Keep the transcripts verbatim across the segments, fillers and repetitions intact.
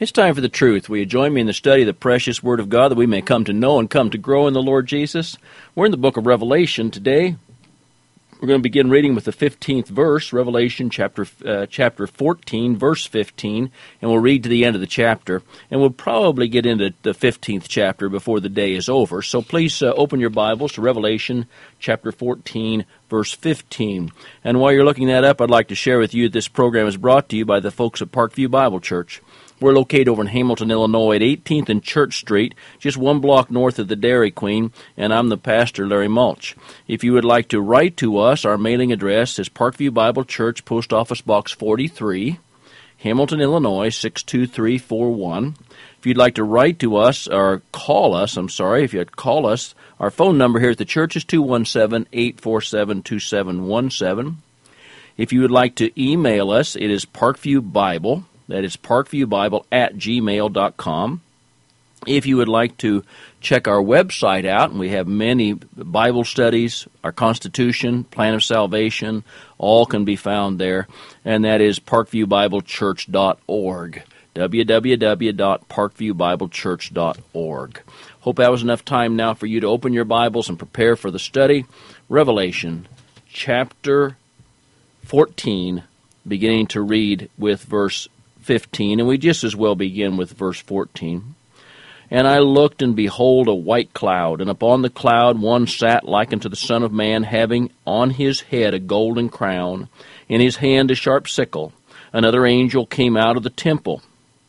It's time for the truth. Will you join me in the study of the precious Word of God that we may come to know and come to grow in the Lord Jesus? We're in the book of Revelation today. We're going to begin reading with the fifteenth verse, Revelation chapter uh, chapter fourteen, verse fifteen, and we'll read to the end of the chapter. And we'll probably get into the fifteenth chapter before the day is over. So please uh, open your Bibles to Revelation chapter fourteen, verse fifteen. And while you're looking that up, I'd like to share with you that this program is brought to you by the folks at Parkview Bible Church. We're located over in Hamilton, Illinois at eighteenth and Church Street, just one block north of the Dairy Queen, and I'm the pastor, Larry Mulch. If you would like to write to us, our mailing address is Parkview Bible Church, Post Office Box forty-three, Hamilton, Illinois, six two three four one. If you'd like to write to us, or call us, I'm sorry, if you'd call us, our phone number here at the church is two one seven, eight four seven, two seven one seven. If you would like to email us, it is parkviewbible. That is parkviewbible at gmail dot com. If you would like to check our website out, and we have many Bible studies, our Constitution, Plan of Salvation, all can be found there, and that is parkview bible church dot org, w w w dot parkview bible church dot org. Hope that was enough time now for you to open your Bibles and prepare for the study. Revelation chapter fourteen, beginning to read with verse fifteen, and we just as well begin with verse fourteen. And I looked, and behold, a white cloud, and upon the cloud one sat like unto the Son of Man, having on his head a golden crown, in his hand a sharp sickle. Another angel came out of the temple,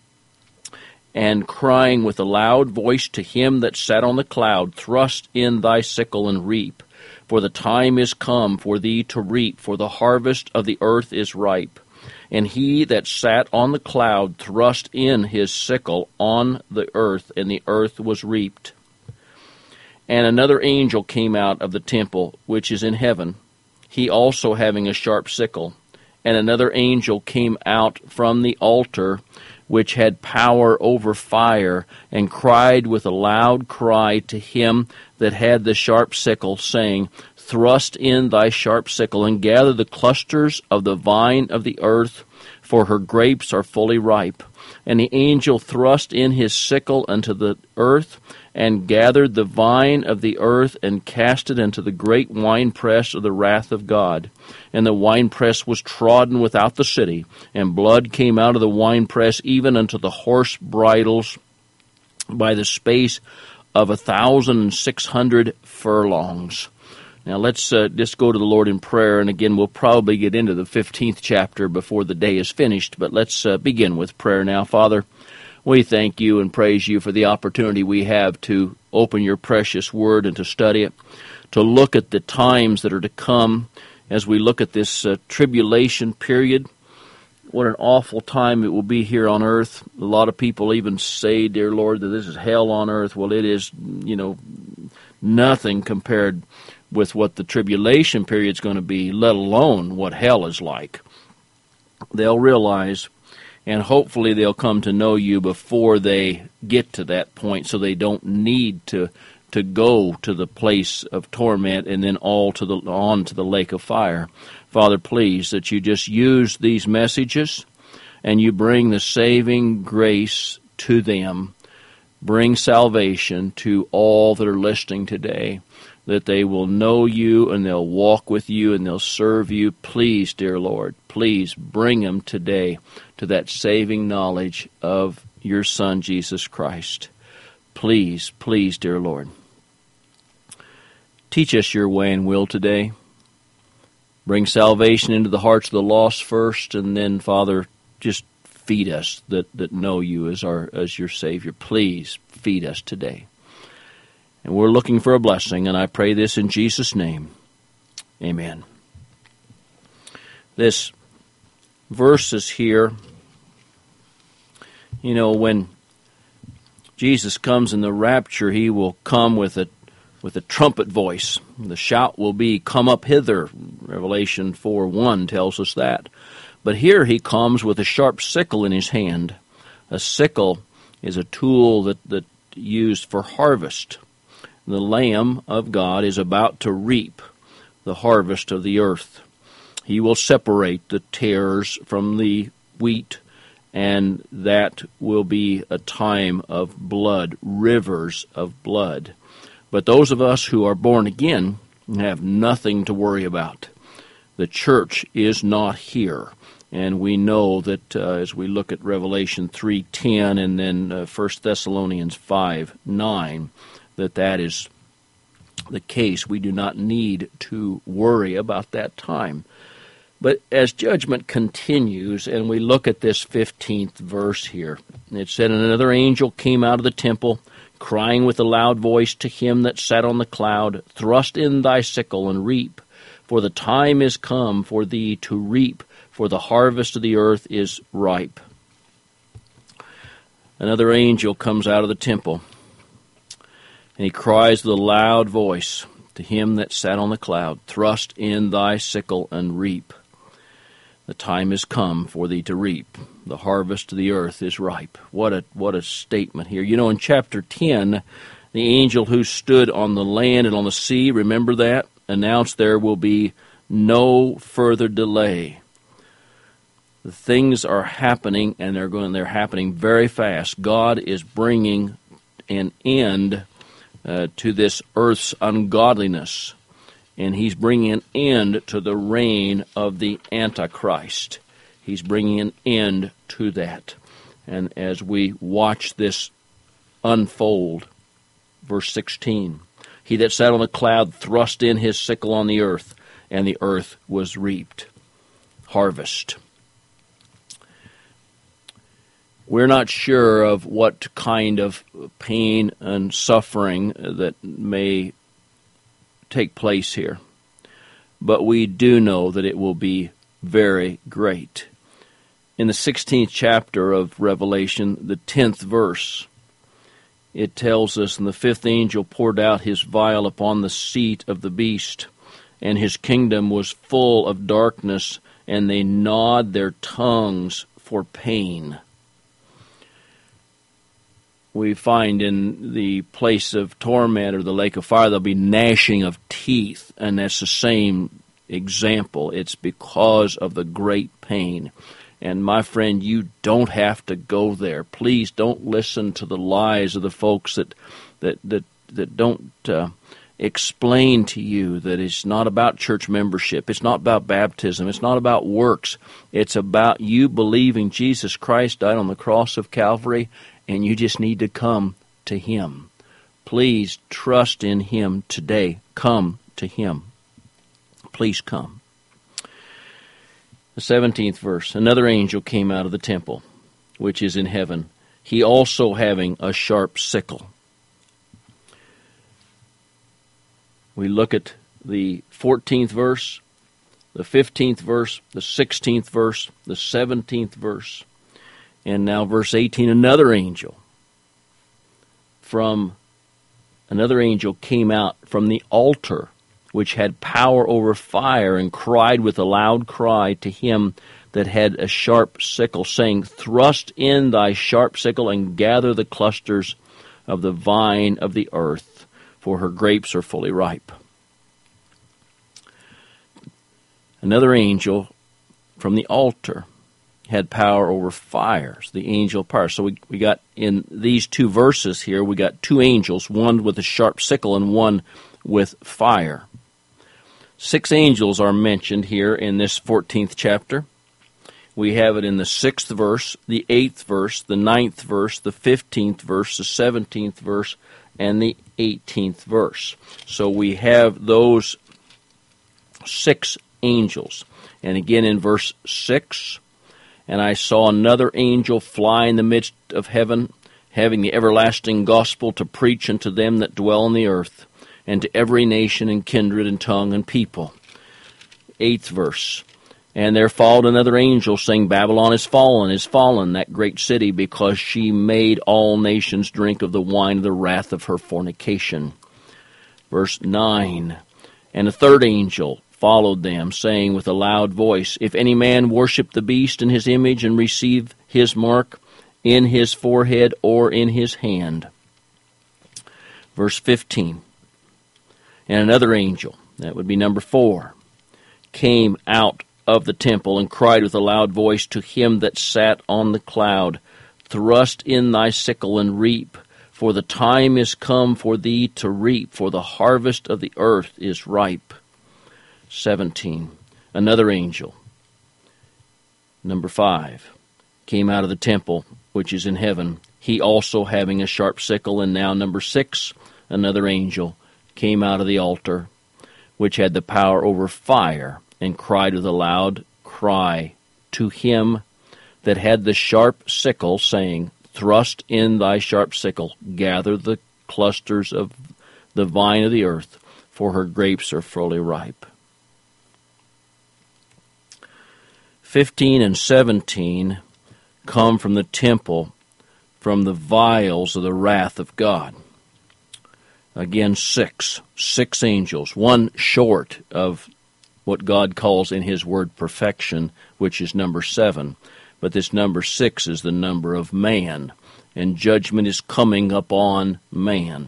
and crying with a loud voice to him that sat on the cloud, Thrust in thy sickle and reap, for the time is come for thee to reap, for the harvest of the earth is ripe. And he that sat on the cloud thrust in his sickle on the earth, and the earth was reaped. And another angel came out of the temple which is in heaven, he also having a sharp sickle. And another angel came out from the altar which had power over fire, and cried with a loud cry to him that had the sharp sickle, saying, Thrust in thy sharp sickle, and gather the clusters of the vine of the earth, for her grapes are fully ripe. And the angel thrust in his sickle unto the earth, and gathered the vine of the earth, and cast it into the great winepress of the wrath of God. And the winepress was trodden without the city, and blood came out of the winepress even unto the horse bridles by the space of a thousand and six hundred furlongs. Now let's uh, just go to the Lord in prayer, and again we'll probably get into the fifteenth chapter before the day is finished, but let's uh, begin with prayer now. Father, we thank you and praise you for the opportunity we have to open your precious word and to study it, to look at the times that are to come as we look at this uh, tribulation period. What an awful time it will be here on earth. A lot of people even say, dear Lord, that this is hell on earth. Well, it is, you know, nothing compared with what the tribulation period is going to be, let alone what hell is like. They'll realize, and hopefully they'll come to know you before they get to that point, so they don't need to to go to the place of torment and then all to the on to the lake of fire. Father, please, that you just use these messages and you bring the saving grace to them. Bring salvation to all that are listening today, that they will know you and they'll walk with you and they'll serve you. Please, dear Lord, please bring them today to that saving knowledge of your Son, Jesus Christ. Please, please, dear Lord, teach us your way and will today. Bring salvation into the hearts of the lost first, and then, Father, just feed us that, that know you as our as your Savior. Please feed us today. And we're looking for a blessing, and I pray this in Jesus' name. Amen. This verse is here. You know, when Jesus comes in the rapture, he will come with a with a trumpet voice. The shout will be, "Come up hither." Revelation four one tells us that. But here he comes with a sharp sickle in his hand. A sickle is a tool that that used for harvest. The Lamb of God is about to reap the harvest of the earth. He will separate the tares from the wheat, and that will be a time of blood, rivers of blood. But those of us who are born again have nothing to worry about. The church is not here. And we know that uh, as we look at Revelation three ten and then uh, First Thessalonians five nine, that that is the case. We do not need to worry about that time. But as judgment continues, and we look at this fifteenth verse here, it said, "And another angel came out of the temple, crying with a loud voice to him that sat on the cloud, Thrust in thy sickle and reap, for the time is come for thee to reap, for the harvest of the earth is ripe." Another angel comes out of the temple, and he cries with a loud voice to him that sat on the cloud, "Thrust in thy sickle and reap. The time is come for thee to reap. The harvest of the earth is ripe." What a what a statement here. You know, in chapter ten, the angel who stood on the land and on the sea, remember that, announced there will be no further delay. The things are happening, and they're going. They're happening very fast. God is bringing an end uh, to this earth's ungodliness, and He's bringing an end to the reign of the Antichrist. He's bringing an end to that. And as we watch this unfold, verse sixteen, "He that sat on the cloud thrust in his sickle on the earth, and the earth was reaped." Harvest. We're not sure of what kind of pain and suffering that may take place here, but we do know that it will be very great. In the sixteenth chapter of Revelation, the tenth verse, it tells us, "And the fifth angel poured out his vial upon the seat of the beast, and his kingdom was full of darkness, and they gnawed their tongues for pain." We find in the place of torment or the lake of fire, there'll be gnashing of teeth, and that's the same example. It's because of the great pain. And my friend, you don't have to go there. Please don't listen to the lies of the folks that that that, that don't uh, explain to you that it's not about church membership. It's not about baptism. It's not about works. It's about you believing Jesus Christ died on the cross of Calvary, and you just need to come to Him. Please trust in Him today. Come to Him. Please come. The seventeenth verse, "Another angel came out of the temple, which is in heaven, he also having a sharp sickle." We look at the fourteenth verse, the fifteenth verse, the sixteenth verse, the seventeenth verse, and now verse eighteen, "Another angel from another angel came out from the altar, which had power over fire, and cried with a loud cry to him that had a sharp sickle, saying, Thrust in thy sharp sickle, and gather the clusters of the vine of the earth, for her grapes are fully ripe." Another angel from the altar had power over fire. So the angel of power. So we, we got in these two verses here, we got two angels, one with a sharp sickle and one with fire. Six angels are mentioned here in this fourteenth chapter. We have it in the sixth verse, the eighth verse, the ninth verse, the fifteenth verse, the seventeenth verse, and the eighteenth verse. So we have those six angels. And again in verse six, "And I saw another angel fly in the midst of heaven, having the everlasting gospel to preach unto them that dwell on the earth, and to every nation and kindred and tongue and people." Eighth verse, "And there followed another angel, saying, Babylon is fallen, is fallen, that great city, because she made all nations drink of the wine of the wrath of her fornication." Verse nine, "And a third angel followed them, saying with a loud voice, If any man worship the beast in his image, and receive his mark in his forehead or in his hand." Verse fifteen, "And another angel," that would be number four, "came out of the temple, and cried with a loud voice to him that sat on the cloud, Thrust in thy sickle and reap, for the time is come for thee to reap, for the harvest of the earth is ripe. seventeen. Another angel, number five, came out of the temple which is in heaven, he also having a sharp sickle. And now number six, another angel came out of the altar, which had the power over fire, and cried with a loud cry to him that had the sharp sickle, saying, Thrust in thy sharp sickle, gather the clusters of the vine of the earth, for her grapes are fully ripe. Fifteen and seventeen come from the temple, from the vials of the wrath of God. Again, six, six angels, one short of what God calls in his word perfection, which is number seven. But this number six is the number of man, and judgment is coming upon man.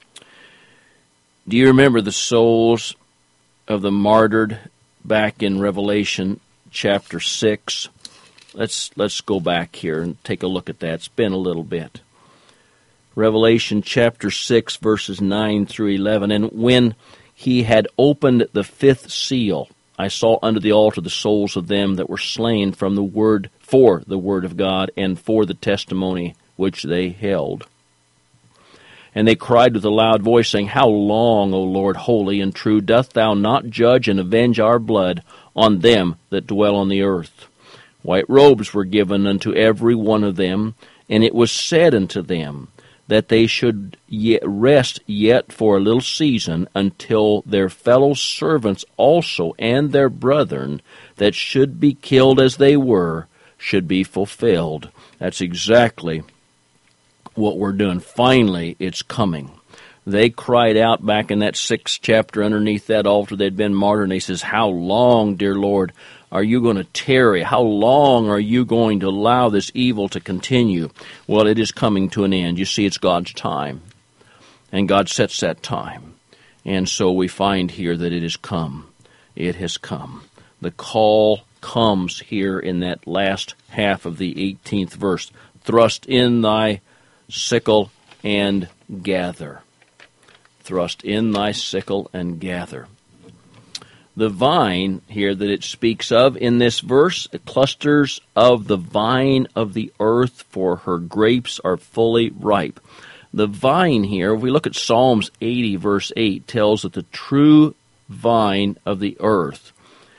Do you remember the souls of the martyred back in Revelation chapter six? Let's let's go back here and take a look at that. It's been a little bit. Revelation chapter six, verses nine through eleven. And when he had opened the fifth seal, I saw under the altar the souls of them that were slain from the word for the word of God and for the testimony which they held. And they cried with a loud voice, saying, How long, O Lord, holy and true, doth thou not judge and avenge our blood on them that dwell on the earth? White robes were given unto every one of them, and it was said unto them that they should yet rest yet for a little season, until their fellow servants also and their brethren that should be killed as they were should be fulfilled. That's exactly what we're doing. Finally, it's coming. They cried out back in that sixth chapter underneath that altar. They'd been martyred, and he says, How long, dear Lord, are you going to tarry? How long are you going to allow this evil to continue? Well, it is coming to an end. You see, it's God's time, and God sets that time. And so we find here that it has come. It has come. The call comes here in that last half of the eighteenth verse. Thrust in thy sickle and gather. Thrust in thy sickle and gather. The vine here that it speaks of in this verse, clusters of the vine of the earth, for her grapes are fully ripe. The vine here, if we look at Psalms eighty, verse eight, tells that the true vine of the earth,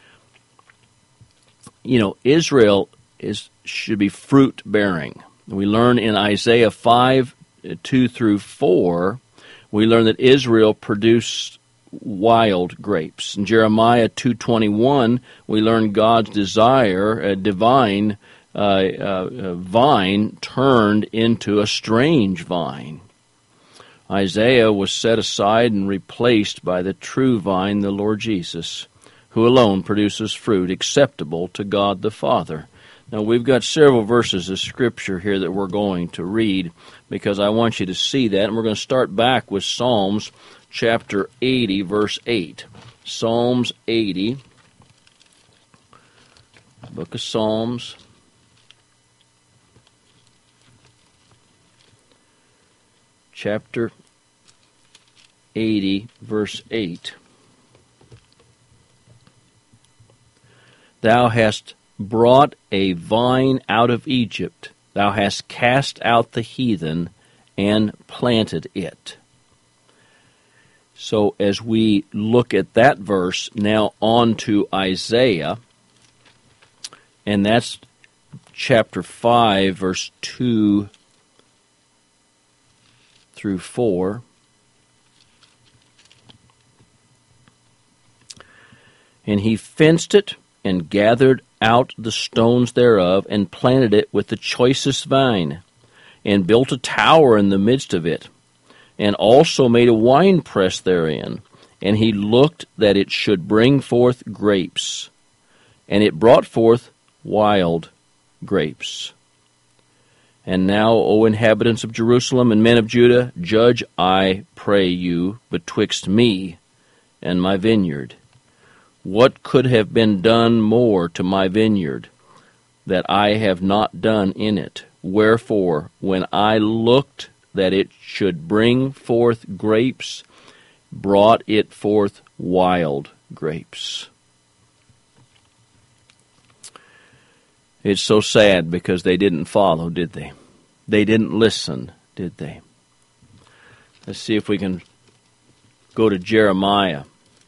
you know, Israel is should be fruit-bearing. We learn in Isaiah five, two through four, we learn that Israel produced wild grapes. In Jeremiah two twenty-one, we learn God's desire, a divine uh, uh, vine turned into a strange vine. Isaiah was set aside and replaced by the true vine, the Lord Jesus, who alone produces fruit acceptable to God the Father. Now, we've got several verses of Scripture here that we're going to read, because I want you to see that, and we're going to start back with Psalms chapter eighty, verse eight. Psalms eighty, book of Psalms, chapter eighty, verse eight. Thou hast brought a vine out of Egypt. Thou hast cast out the heathen and planted it. So as we look at that verse, now on to Isaiah, and that's chapter five, verse two through four. And he fenced it and gathered out the stones thereof, and planted it with the choicest vine, and built a tower in the midst of it, and also made a winepress therein. And he looked that it should bring forth grapes, and it brought forth wild grapes. And now, O inhabitants of Jerusalem and men of Judah, judge, I pray you, betwixt me and my vineyard. What could have been done more to my vineyard that I have not done in it? Wherefore, when I looked that it should bring forth grapes, brought it forth wild grapes. It's so sad because they didn't follow, did they? They didn't listen, did they? Let's see if we can go to Jeremiah.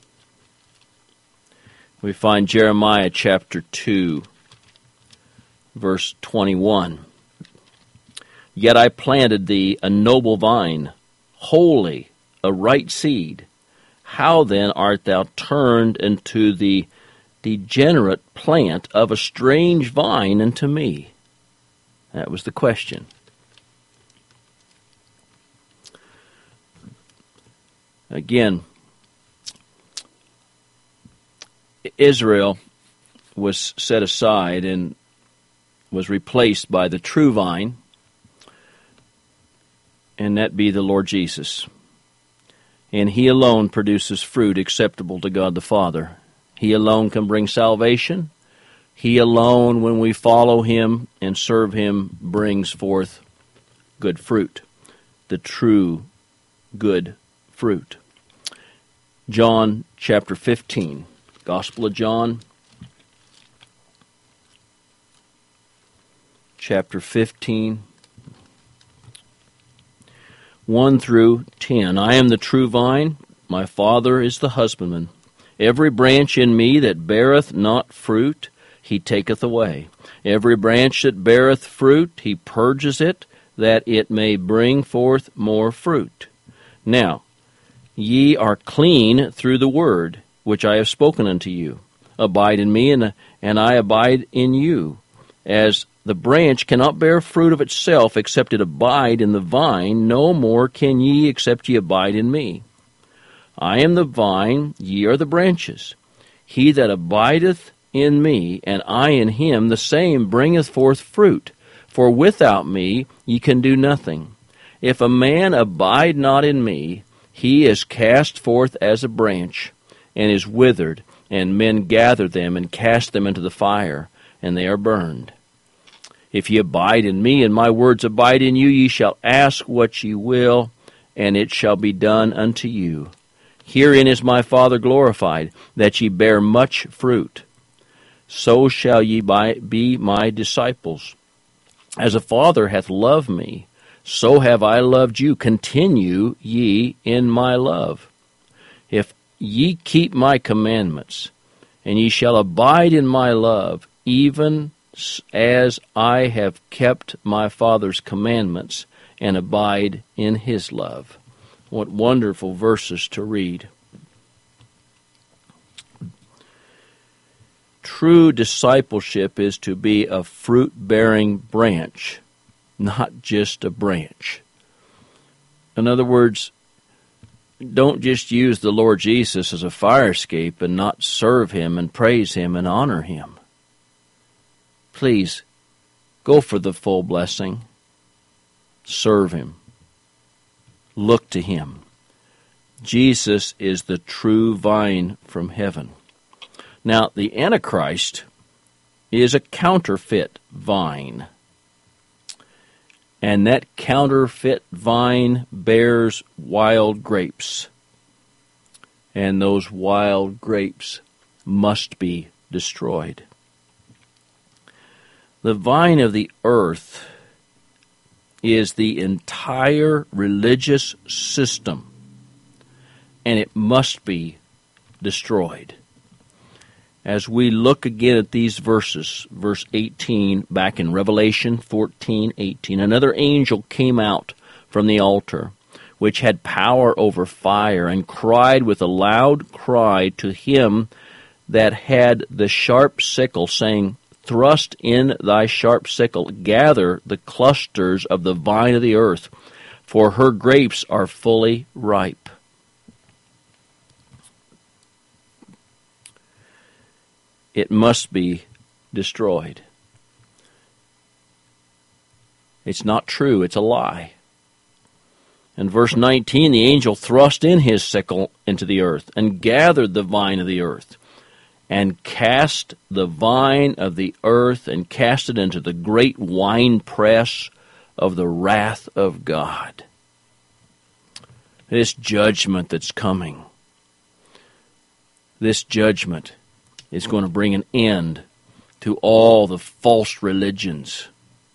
We find Jeremiah chapter two, verse twenty-one. Yet I planted thee a noble vine, holy, a right seed. How then art thou turned into the degenerate plant of a strange vine unto me? That was the question. Again, Israel was set aside and was replaced by the true vine, and that be the Lord Jesus. And He alone produces fruit acceptable to God the Father. He alone can bring salvation. He alone, when we follow Him and serve Him, brings forth good fruit, the true good fruit. John chapter fifteen, Gospel of John, chapter fifteen, one through ten. I am the true vine, my Father is the husbandman. Every branch in me that beareth not fruit, He taketh away. Every branch that beareth fruit, He purges it, that it may bring forth more fruit. Now, ye are clean through the word which I have spoken unto you. Abide in me, and, and I abide in you. As the branch cannot bear fruit of itself except it abide in the vine, no more can ye except ye abide in me. I am the vine, ye are the branches. He that abideth in me, and I in him, the same bringeth forth fruit. For without me ye can do nothing. If a man abide not in me, he is cast forth as a branch, and is withered, and men gather them and cast them into the fire, and they are burned. If ye abide in me, and my words abide in you, ye shall ask what ye will, and it shall be done unto you. Herein is my Father glorified, that ye bear much fruit. So shall ye be my disciples. As a Father hath loved me, so have I loved you. Continue ye in my love. If ye keep my commandments, and ye shall abide in my love, even as I have kept my Father's commandments, and abide in His love. What wonderful verses to read. True discipleship is to be a fruit-bearing branch, not just a branch. In other words, don't just use the Lord Jesus as a fire escape and not serve Him and praise Him and honor Him. Please, go for the full blessing. Serve Him. Look to Him. Jesus is the true vine from heaven. Now, the Antichrist is a counterfeit vine. And that counterfeit vine bears wild grapes. And those wild grapes must be destroyed. The vine of the earth is the entire religious system, and it must be destroyed. As we look again at these verses, verse eighteen, back in Revelation fourteen eighteen, another angel came out from the altar, which had power over fire, and cried with a loud cry to him that had the sharp sickle, saying, Thrust in thy sharp sickle, gather the clusters of the vine of the earth, for her grapes are fully ripe. It must be destroyed. It's not true, it's a lie. In verse nineteen, the angel thrust in his sickle into the earth and gathered the vine of the earth and cast the vine of the earth and cast it into the great winepress of the wrath of God. This judgment that's coming, this judgment is going to bring an end to all the false religions.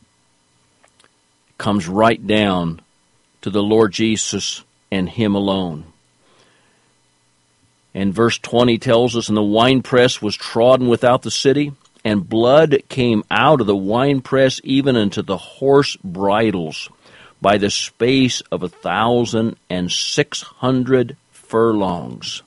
It comes right down to the Lord Jesus and Him alone. And verse twenty tells us, and the winepress was trodden without the city, and blood came out of the winepress even unto the horse bridles, by the space of a thousand and six hundred furlongs.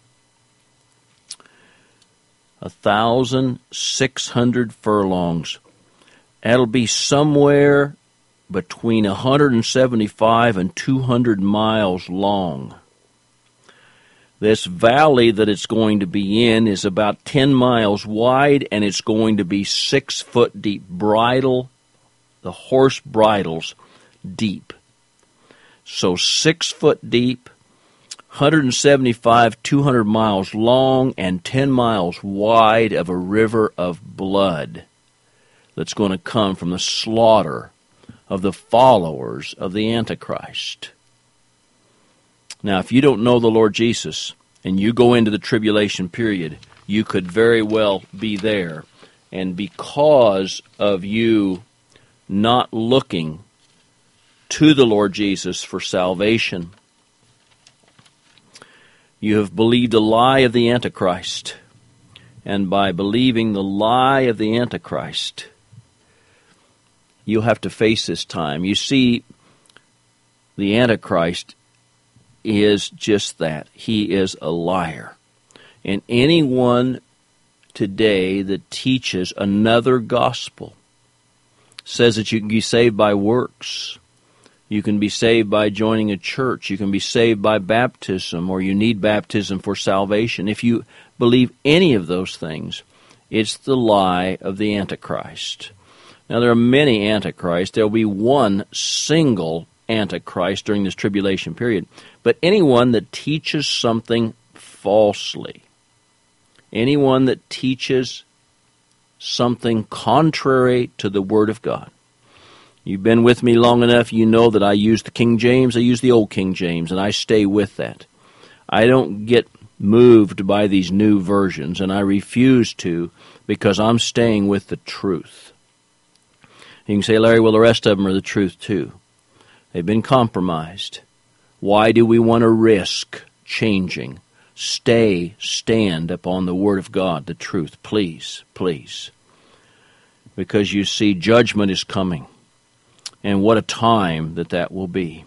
A thousand six hundred furlongs. That'll be somewhere between one hundred seventy-five and two hundred miles long. This valley that it's going to be in is about ten miles wide, and it's going to be six foot deep. Bridle, the horse bridles, deep. So six foot deep, one hundred seventy-five, two hundred miles long, and ten miles wide of a river of blood that's going to come from the slaughter of the followers of the Antichrist. Now, if you don't know the Lord Jesus and you go into the tribulation period, you could very well be there. And because of you not looking to the Lord Jesus for salvation, you have believed a lie of the Antichrist. And by believing the lie of the Antichrist, you'll have to face this time. You see, the Antichrist is just that. He is a liar. And anyone today that teaches another gospel, says that you can be saved by works, you can be saved by joining a church, you can be saved by baptism, or you need baptism for salvation. If you believe any of those things, it's the lie of the Antichrist. Now, there are many Antichrists. There will be one single Antichrist during this tribulation period. But anyone that teaches something falsely, anyone that teaches something contrary to the Word of God. You've been with me long enough, you know that I use the King James, I use the Old King James, and I stay with that. I don't get moved by these new versions, and I refuse to, because I'm staying with the truth. You can say, Larry, well, the rest of them are the truth too. They've been compromised. Why do we want to risk changing? Stay, stand upon the Word of God, the truth, please, please. Because you see, judgment is coming. And what a time that that will be.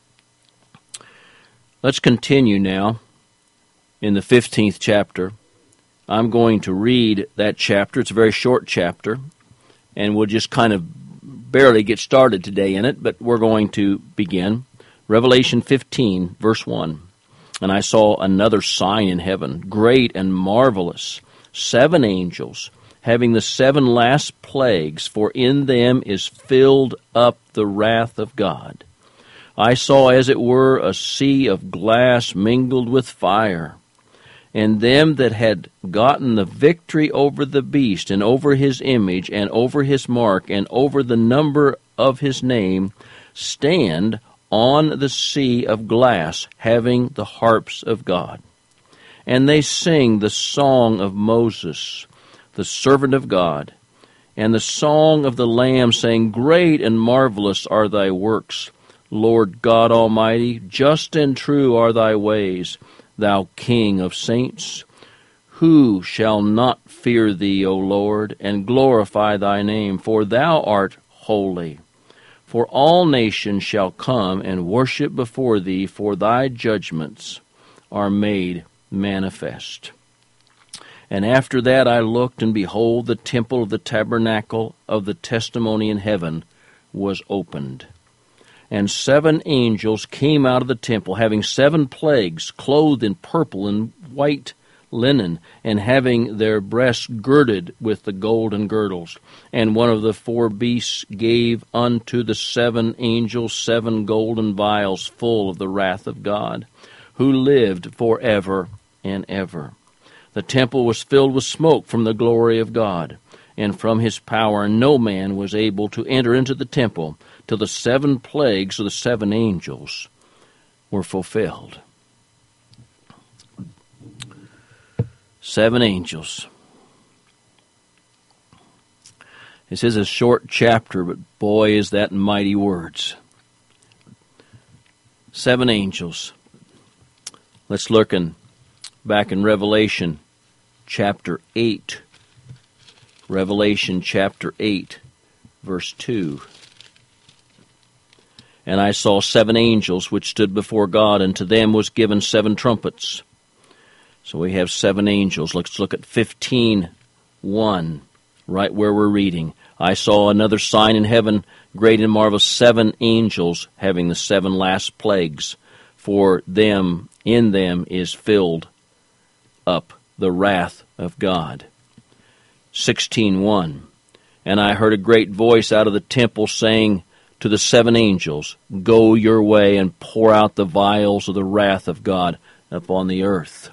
Let's continue now in the fifteenth chapter. I'm going to read that chapter. It's a very short chapter, and we'll just kind of barely get started today in it, but we're going to begin. Revelation fifteen, verse one. And I saw another sign in heaven, great and marvelous, seven angels, having the seven last plagues, for in them is filled up the wrath of God. I saw, as it were, a sea of glass mingled with fire, and them that had gotten the victory over the beast, and over his image, and over his mark, and over the number of his name, stand on the sea of glass, having the harps of God. And they sing the song of Moses, the servant of God, and the song of the Lamb, saying, Great and marvelous are thy works, Lord God Almighty. Just and true are thy ways, thou King of saints. Who shall not fear thee, O Lord, and glorify thy name? For thou art holy. For all nations shall come and worship before thee, for thy judgments are made manifest. And after that I looked, and behold, the temple of the tabernacle of the testimony in heaven was opened. And seven angels came out of the temple, having seven plagues, clothed in purple and white linen, and having their breasts girded with the golden girdles. And one of the four beasts gave unto the seven angels seven golden vials full of the wrath of God, who lived forever and ever. The temple was filled with smoke from the glory of God, and from his power no man was able to enter into the temple till the seven plagues of the seven angels were fulfilled. Seven angels. This is a short chapter, but boy, is that mighty words. Seven angels. Let's look in, back in Revelation chapter eight. Revelation chapter eight, verse two. And I saw seven angels which stood before God, and to them was given seven trumpets. So we have seven angels. Let's look at fifteen one, right where we're reading. I saw another sign in heaven, great and marvelous, seven angels having the seven last plagues. For them, in them is filled up the wrath of God. sixteen one. And I heard a great voice out of the temple saying to the seven angels, Go your way and pour out the vials of the wrath of God upon the earth.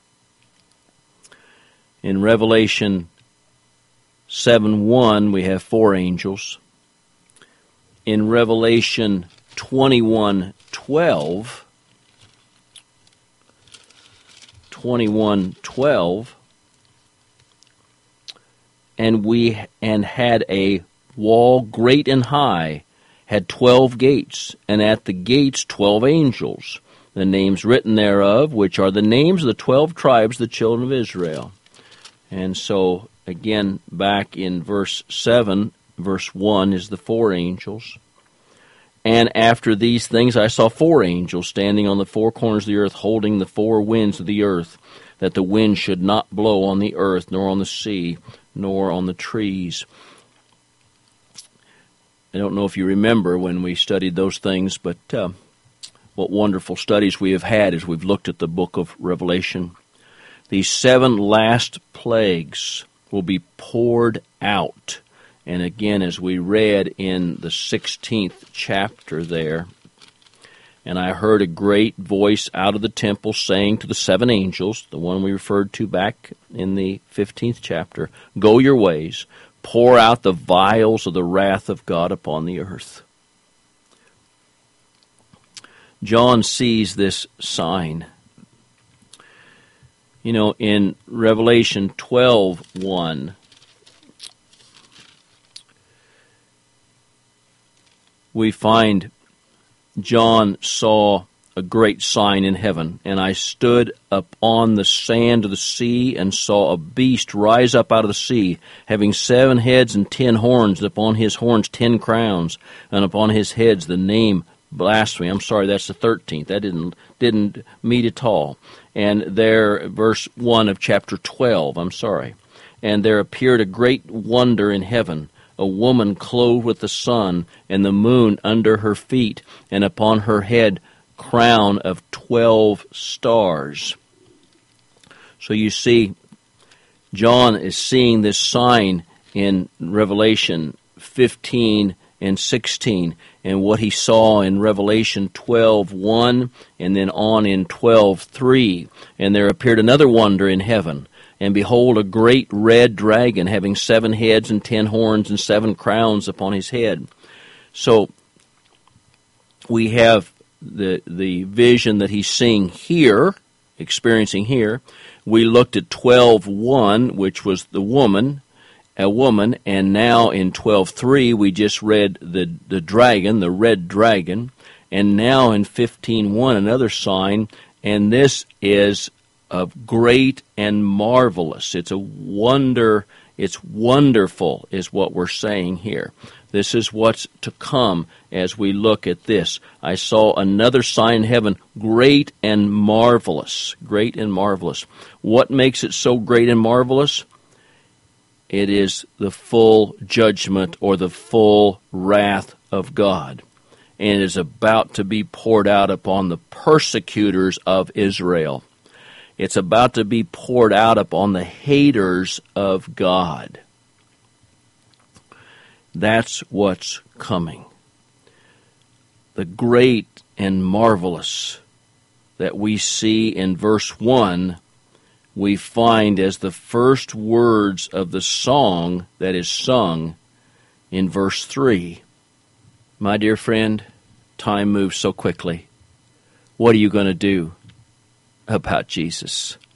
In Revelation seven one, we have four angels. In Revelation twenty-one twelve, twenty-one twelve, and we and had a wall great and high, had twelve gates, and at the gates twelve angels, the names written thereof, which are the names of the twelve tribes of the children of Israel. And so, again, back in verse seven, verse one is the four angels. And after these things I saw four angels standing on the four corners of the earth, holding the four winds of the earth, that the wind should not blow on the earth, nor on the sea, nor on the trees. I don't know if you remember when we studied those things, but uh, what wonderful studies we have had as we've looked at the book of Revelation. These seven last plagues will be poured out. And again, as we read in the sixteenth chapter there, and I heard a great voice out of the temple saying to the seven angels, the one we referred to back in the fifteenth chapter, Go your ways, pour out the vials of the wrath of God upon the earth. John sees this sign. You know, in Revelation twelve one, we find John saw a great sign in heaven, and I stood upon the sand of the sea and saw a beast rise up out of the sea, having seven heads and ten horns, and upon his horns ten crowns, and upon his heads the name blasphemy. I'm sorry, that's the thirteenth. That didn't didn't meet at all. And there, verse one of chapter twelve, I'm sorry. And there appeared a great wonder in heaven, a woman clothed with the sun, and the moon under her feet, and upon her head crown of twelve stars. So you see, John is seeing this sign in Revelation fifteen and sixteen, and what he saw in Revelation twelve one, and then on in twelve three. And there appeared another wonder in heaven, and behold, a great red dragon, having seven heads and ten horns and seven crowns upon his head. So we have the the vision that he's seeing here, experiencing here. We looked at twelve one, which was the woman, a woman, and now in twelve three we just read the, the dragon, the red dragon, and now in fifteen one another sign, and this is of great and marvelous. It's a wonder, it's wonderful is what we're saying here. This is what's to come as we look at this. I saw another sign in heaven, great and marvelous. Great and marvelous. What makes it so great and marvelous? It is the full judgment or the full wrath of God. And it is about to be poured out upon the persecutors of Israel. It's about to be poured out upon the haters of God. That's what's coming. The great and marvelous that we see in verse one we find as the first words of the song that is sung in verse three. My dear friend, time moves so quickly. What are you going to do about Jesus?